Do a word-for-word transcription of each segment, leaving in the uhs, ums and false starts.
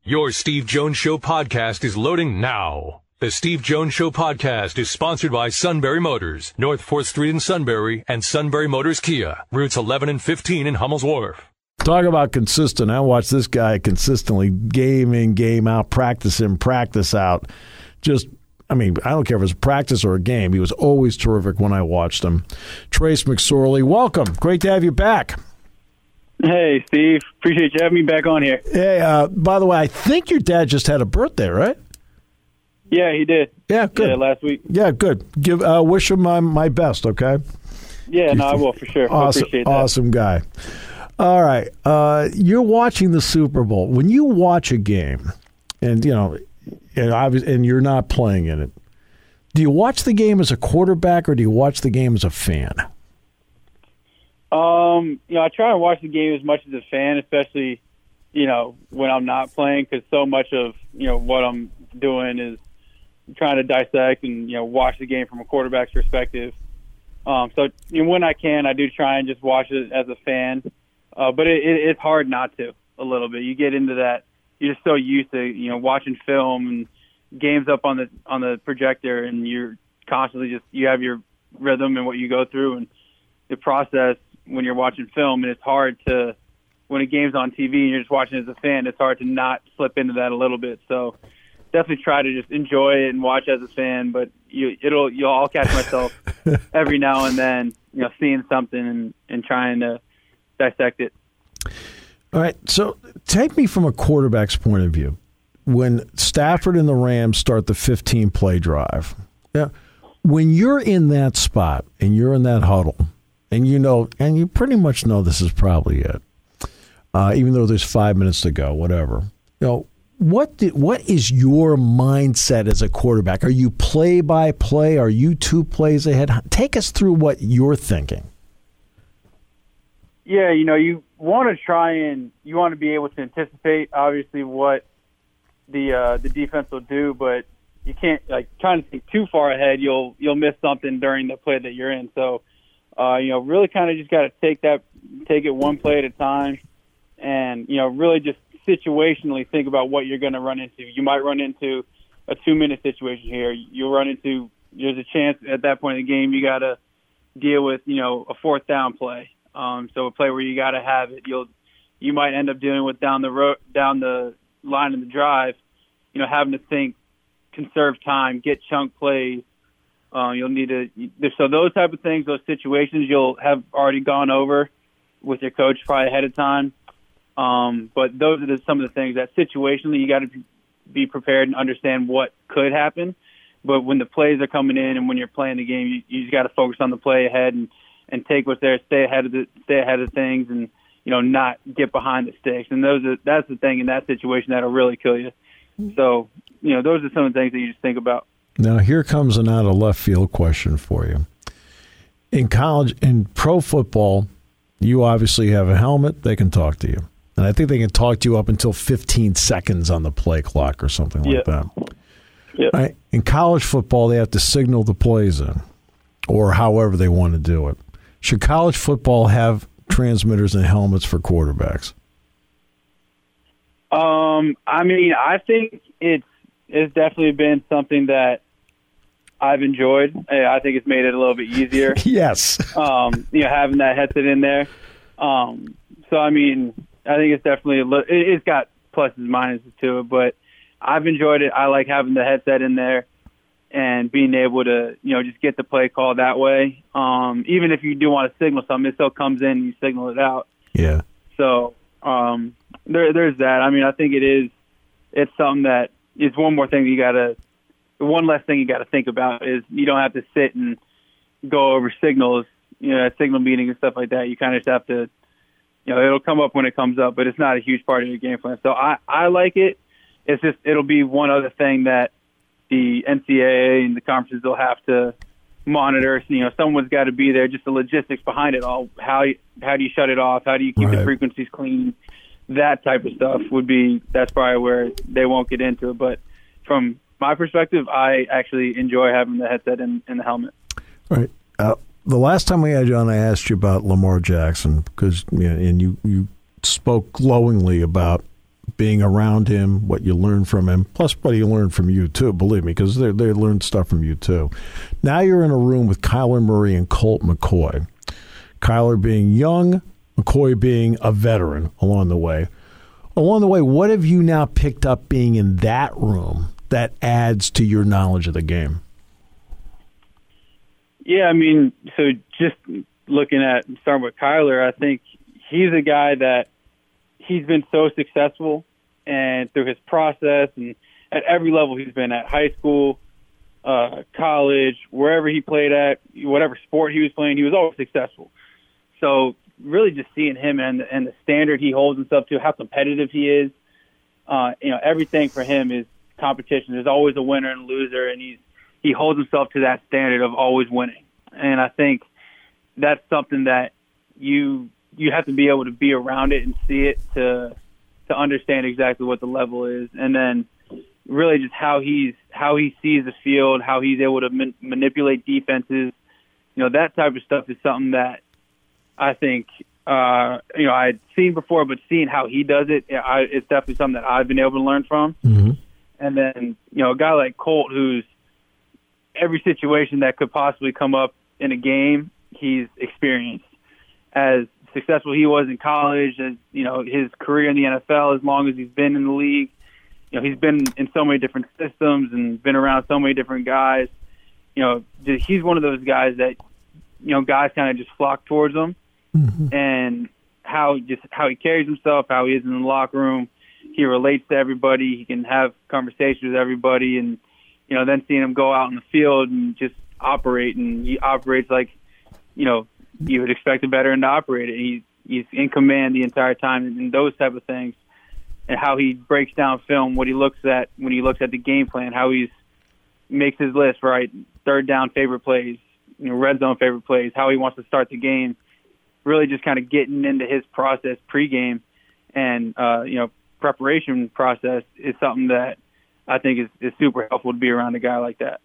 Your Steve Jones Show podcast is loading now. The Steve Jones Show podcast is sponsored by Sunbury Motors, North fourth Street in Sunbury, and Sunbury Motors Kia, routes eleven and fifteen in Hummel's Wharf. Talk about consistent. I watch this guy consistently, game in, game out, practice in, practice out. Just, I mean, I don't care if it's practice or a game. He was always terrific when I watched him. Trace McSorley, welcome. Great to have you back. Hey, Steve. Appreciate you having me back on here. Hey, uh, by the way, I think your dad just had a birthday, right? Yeah, he did. Yeah, good. Yeah, last week. Yeah, good. Give uh, wish him my, my best, okay? Yeah, no, I will for sure. Awesome, I appreciate that. Awesome guy. All right. Uh, you're watching the Super Bowl. When you watch a game, and, you know, and, obvi- and you're not playing in it, do you watch the game as a quarterback or do you watch the game as a fan? Um, you know, I try and watch the game as much as a fan, especially, you know, when I'm not playing, because so much of, you know, what I'm doing is trying to dissect and, you know, watch the game from a quarterback's perspective. Um, so you know, when I can, I do try and just watch it as a fan. Uh, but it, it, it's hard not to a little bit. You get into that. You're just so used to, you know, watching film and games up on the on the projector, and you're constantly just, you have your rhythm and what you go through and the process when you're watching film. And it's hard to, when a game's on T V and you're just watching it as a fan, it's hard to not slip into that a little bit. So definitely try to just enjoy it and watch as a fan. But you, it'll, you'll all catch myself every now and then, you know, seeing something and, and trying to dissect it. All right, so take me from a quarterback's point of view. When Stafford and the Rams start the fifteen-play drive, yeah, when you're in that spot and you're in that huddle, and you know, and you pretty much know this is probably it, uh, even though there's five minutes to go, whatever. You know, what did, what is your mindset as a quarterback? Are you play by play? Are you two plays ahead? Take us through what you're thinking. Yeah, you know, you want to try and you want to be able to anticipate, obviously, what the uh, the defense will do, but you can't, like, trying to think too far ahead. You'll you'll miss something during the play that you're in. So, uh, you know, really kind of just got to take that, take it one play at a time, and you know, really just situationally think about what you're going to run into. You might run into a two-minute situation here. You'll run into, there's a chance at that point in the game you got to deal with, you know, a fourth down play. Um, so a play where you got to have it, you'll, you might end up dealing with down the road, down the line of the drive, you know, having to think, conserve time, get chunk plays. Uh, you'll need to, so those type of things, those situations you'll have already gone over with your coach probably ahead of time. Um, but those are the, some of the things that situationally you got to be prepared and understand what could happen. But when the plays are coming in and when you're playing the game, you, you just got to focus on the play ahead and, and take what's there, stay ahead of the, stay ahead of things, and you know, not get behind the sticks. And those are, that's the thing in that situation that'll really kill you. So, you know, those are some of the things that you just think about. Now, here comes an out of left field question for you. In college, in pro football, you obviously have a helmet. They can talk to you, and I think they can talk to you up until fifteen seconds on the play clock or something like yep. that. Yep. Right? In college football, they have to signal the plays in, or however they want to do it. Should college football have transmitters and helmets for quarterbacks? Um, I mean, I think it's it's definitely been something that I've enjoyed. I think it's made it a little bit easier. Yes. um, you know, having that headset in there. Um, so, I mean, I think it's definitely a li- it, it's got pluses and minuses to it, but I've enjoyed it. I like having the headset in there and being able to, you know, just get the play call that way. Um, even if you do want to signal something, it still comes in and you signal it out. Yeah. So um, there, there's that. I mean, I think it is, it's something that is one more thing you got to, one less thing you got to think about is you don't have to sit and go over signals, you know, at signal meetings and stuff like that. You kind of just have to, you know, it'll come up when it comes up, but it's not a huge part of your game plan. So I, I like it. It's just, it'll be one other thing that the N C double A and the conferences will have to monitor. You know, someone's got to be there, just the logistics behind it all. How, how do you shut it off? How do you keep right. the frequencies clean? That type of stuff would be, that's probably where they won't get into it. But from my perspective, I actually enjoy having the headset and, and the helmet. All right. Uh, the last time we had you on, I asked you about Lamar Jackson because, you know, and you, you spoke glowingly about being around him, what you learn from him, plus what he learned from you too, believe me, because they they learned stuff from you too. Now you're in a room with Kyler Murray and Colt McCoy. Kyler being young, McCoy being a veteran along the way. Along the way, what have you now picked up being in that room that adds to your knowledge of the game? Yeah, I mean, so just looking at, starting with Kyler, I think he's a guy that he's been so successful, and through his process and at every level he's been at, high school, uh, college, wherever he played at, whatever sport he was playing, he was always successful. So really just seeing him and, and the standard he holds himself to, how competitive he is, uh, you know, everything for him is competition. There's always a winner and loser, and he's he holds himself to that standard of always winning. And I think that's something that you you have to be able to be around it and see it to to understand exactly what the level is. And then really just how he's how he sees the field, how he's able to man, manipulate defenses. You know, that type of stuff is something that I think uh, you know I had seen before, but seeing how he does it, I, it's definitely something that I've been able to learn from. Mm-hmm. And then you know a guy like Colt, who's every situation that could possibly come up in a game, he's experienced. As successful he was in college, as you know, his career in the N F L, as long as he's been in the league, you know, he's been in so many different systems and been around so many different guys. You know, he's one of those guys that, you know, guys kind of just flock towards him, mm-hmm. and how just how he carries himself, how he is in the locker room. He relates to everybody. He can have conversations with everybody, and you know, then seeing him go out in the field and just operate, and he operates like, you know, you would expect a veteran to operate it. He's, he's in command the entire time, and those type of things, and how he breaks down film, what he looks at when he looks at the game plan, how he's makes his list, right, third down favorite plays, you know, red zone favorite plays, how he wants to start the game, really just kind of getting into his process pregame and, uh, you know, preparation process is something that I think is, is super helpful to be around a guy like that.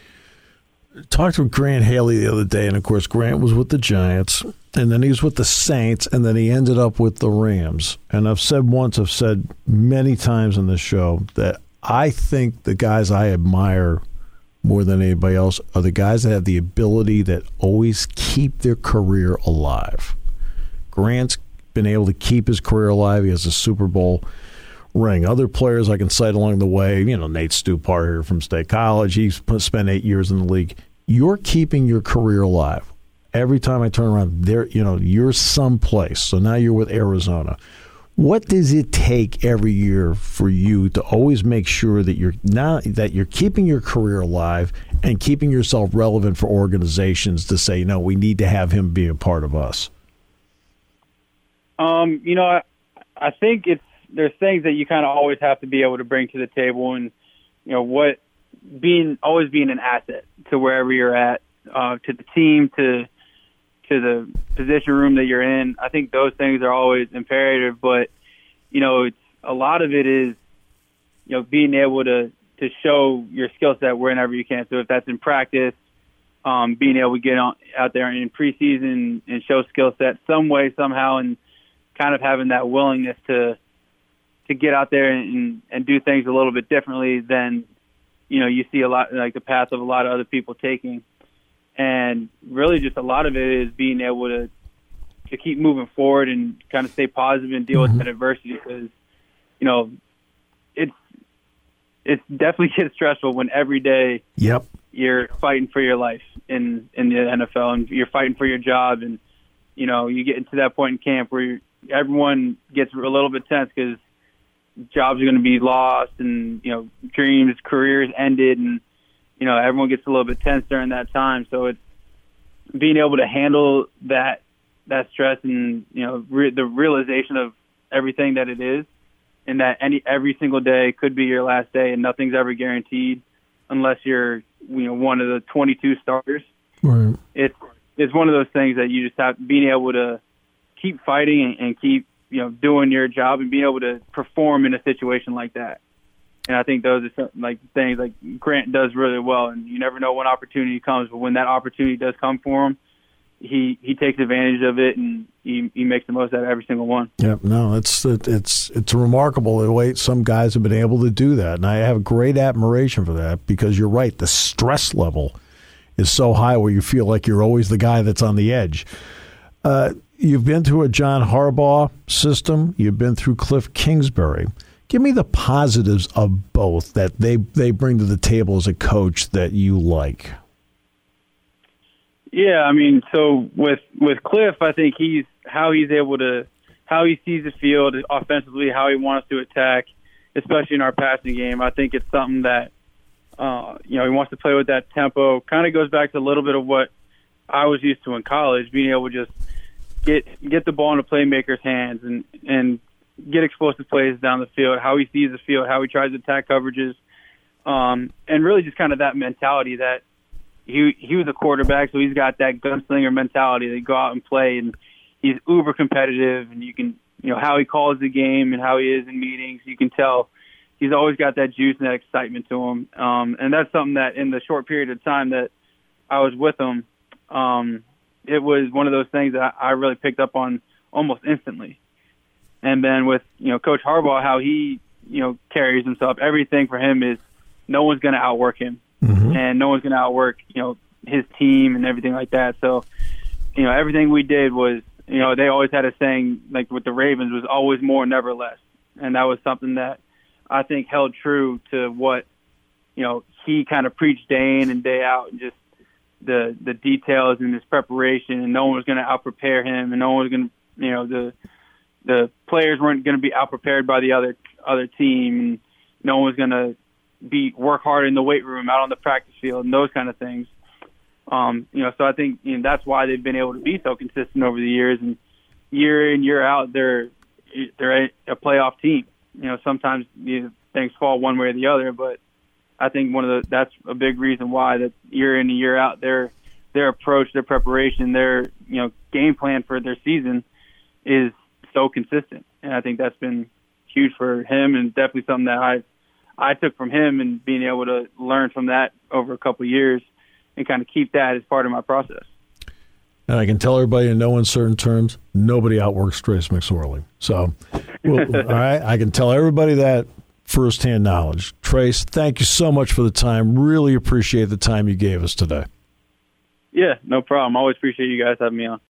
Talked with Grant Haley the other day, and of course Grant was with the Giants, and then he was with the Saints, and then he ended up with the Rams. And I've said once, I've said many times on this show that I think the guys I admire more than anybody else are the guys that have the ability that always keep their career alive. Grant's been able to keep his career alive. He has a Super Bowl ring. Other players I can cite along the way, you know, Nate Stupar here from State College, he's spent eight years in the league. You're keeping your career alive. Every time I turn around, there, you know, you're someplace. So now you're with Arizona. What does it take every year for you to always make sure that you're not that you're keeping your career alive and keeping yourself relevant for organizations to say, no, we need to have him be a part of us? Um, you know, I, I think it's there's things that you kind of always have to be able to bring to the table, and you know what, being always being an asset to wherever you're at, uh, to the team, to to the position room that you're in. I think those things are always imperative, but you know, it's a lot of it is, you know, being able to to show your skill set wherever you can. So if that's in practice, um, being able to get on, out there in preseason and show skill set some way, somehow, and kind of having that willingness to to get out there and, and do things a little bit differently than, you know, you see a lot, like the path of a lot of other people taking. And really just a lot of it is being able to, to keep moving forward and kind of stay positive and deal mm-hmm. with that adversity, because, you know, it's, it's definitely gets stressful when every day yep. you're fighting for your life in, in the N F L, and you're fighting for your job. And, you know, you get into that point in camp where you're, everyone gets a little bit tense because jobs are going to be lost, and you know, dreams, careers ended, and you know, everyone gets a little bit tense during that time. So it's being able to handle that that stress, and you know, re- the realization of everything that it is, and that any every single day could be your last day, and nothing's ever guaranteed unless you're, you know, one of the twenty-two starters. Right. It's it's one of those things that you just have being able to keep fighting and, and keep, you know, doing your job and being able to perform in a situation like that. And I think those are some, like things like Grant does really well. And you never know when opportunity comes, but when that opportunity does come for him, he he takes advantage of it, and he, he makes the most out of every single one. Yeah, no, it's it's it's remarkable the way some guys have been able to do that, and I have great admiration for that because you're right. The stress level is so high where you feel like you're always the guy that's on the edge. Uh, you've been through a John Harbaugh system. You've been through Cliff Kingsbury. Give me the positives of both that they they bring to the table as a coach that you like. Yeah, I mean, so with with Cliff, I think he's how he's able to how he sees the field offensively, how he wants to attack, especially in our passing game. I think it's something that uh, you know he wants to play with that tempo. Kind of goes back to a little bit of what I was used to in college, being able to just get get the ball in the playmaker's hands and and get explosive plays down the field. How he sees the field, how he tries to attack coverages, um, and really just kind of that mentality that. He he was a quarterback, so he's got that gunslinger mentality. They go out and play, and he's uber competitive. And you can, you know, how he calls the game and how he is in meetings. You can tell he's always got that juice and that excitement to him. Um, and that's something that in the short period of time that I was with him, um, it was one of those things that I really picked up on almost instantly. And then with you know Coach Harbaugh, how he you know carries himself, everything for him is no one's going to outwork him. Mm-hmm. And no one's going to outwork, you know, his team and everything like that. So, you know, everything we did was, you know, they always had a saying, like with the Ravens, was always more, never less. And that was something that I think held true to what, you know, he kind of preached day in and day out, and just the the details in his preparation. And no one was going to out-prepare him, and no one was going to, you know, the the players weren't going to be out-prepared by the other other team, and no one was going to be work hard in the weight room, out on the practice field, and those kind of things. Um, you know, so I think you know, that's why they've been able to be so consistent over the years, and year in, year out, they're they're a, a playoff team. You know, sometimes you know, things fall one way or the other, but I think one of the that's a big reason why that year in and year out, their their approach, their preparation, their you know game plan for their season is so consistent, and I think that's been huge for him, and definitely something that I. I took from him, and being able to learn from that over a couple of years and kind of keep that as part of my process. And I can tell everybody in no uncertain terms, nobody outworks Trace McSorley. So, well, all right, I can tell everybody that firsthand knowledge. Trace, thank you so much for the time. Really appreciate the time you gave us today. Yeah, no problem. Always appreciate you guys having me on.